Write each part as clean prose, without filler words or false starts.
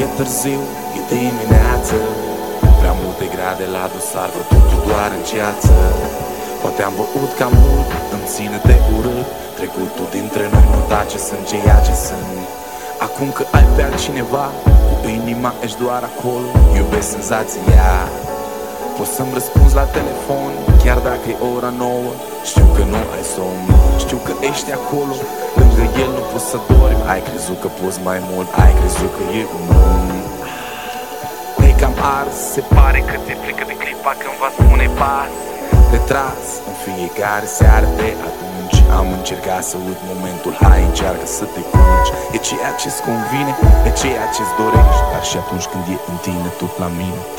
e târziu, e dimineață. Prea multe grade la dosar, văd totul doar în ceață. Poate am băut cam mult, îmi ține de urât. Trecutul dintre noi nu tace, sunt ceea ce sunt. Acum că ai pe altcineva, cu inima ești doar acolo. Iubesc senzația. Poți să-mi răspunzi la telefon, chiar dacă e ora 9. Știu că nu ai somn, știu că ești acolo. Lângă el nu poți să dormi. Ai crezut că poți mai mult, ai crezut că e un om. E cam ars, se pare că ți-e frică de clipa când va spune pas. Retras în fiecare seară de atunci. Am încercat să uit momentul, hai încearcă să te culci. E ceea ce-ți convine, e ceea ce-ți dorești. Dar și atunci când e în tine, tot la mine te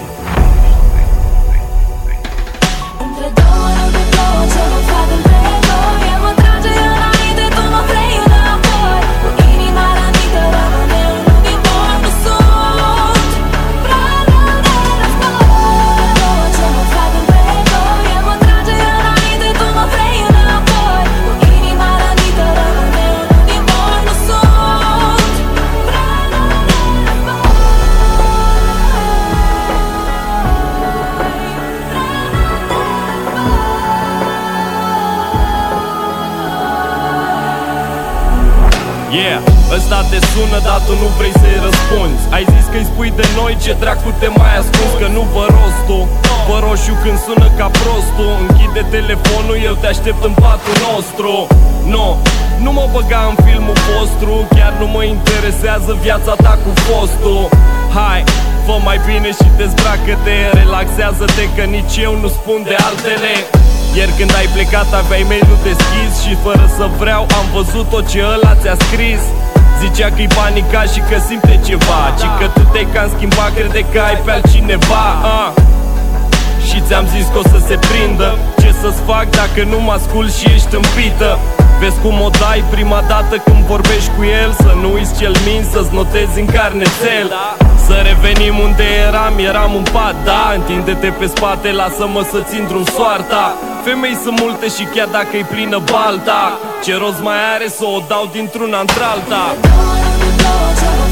între două nu te plouă, ce mă fac între noi. El mă trage înainte, tu mă vrei înapoi. Cu inima rănită rămâne unul din voi. Nu sunt plană de război. Ce mă fac între noi. El mă trage înainte, tu mă vrei înapoi. Cu inima rănită rămâne unul din voi. Nu sunt plană de război. Yeah, ăsta te sună, dar tu nu vrei să-i răspunzi. Ai zis că-i spui de noi, ce dracu te mai ascunzi. Că nu vă rostul, vă roșiu când sună ca prostul. Închide telefonul, eu te aștept în patul nostru. Nu mă băga în filmul vostru. Chiar nu mă interesează viața ta cu fostul. Hai, fă mai bine și dezbracă-te. Relaxează-te că nici eu nu spun de altele. Ieri când ai plecat aveai mail-ul deschis și fără să vreau am văzut tot ce ăla ți-a scris. Zicea că-i panicat și că simte ceva, ci că tu te-ai cam schimbat, crede că ai pe altcineva. Și ți-am zis că o să se prindă. Ce să-ți fac dacă nu mă ascult și ești împită? Vezi cum o dai prima dată când vorbești cu el. Să nu uiți ce-l minți, să-ți notezi în carnețel. Să revenim unde eram în pat, da. Întinde-te pe spate, lasă-mă să țin drum soarta. Femei sunt multe și chiar dacă-i plină balta, ce rost mai are să o dau dintr-una într-alta? Două nu te plouă, ce mă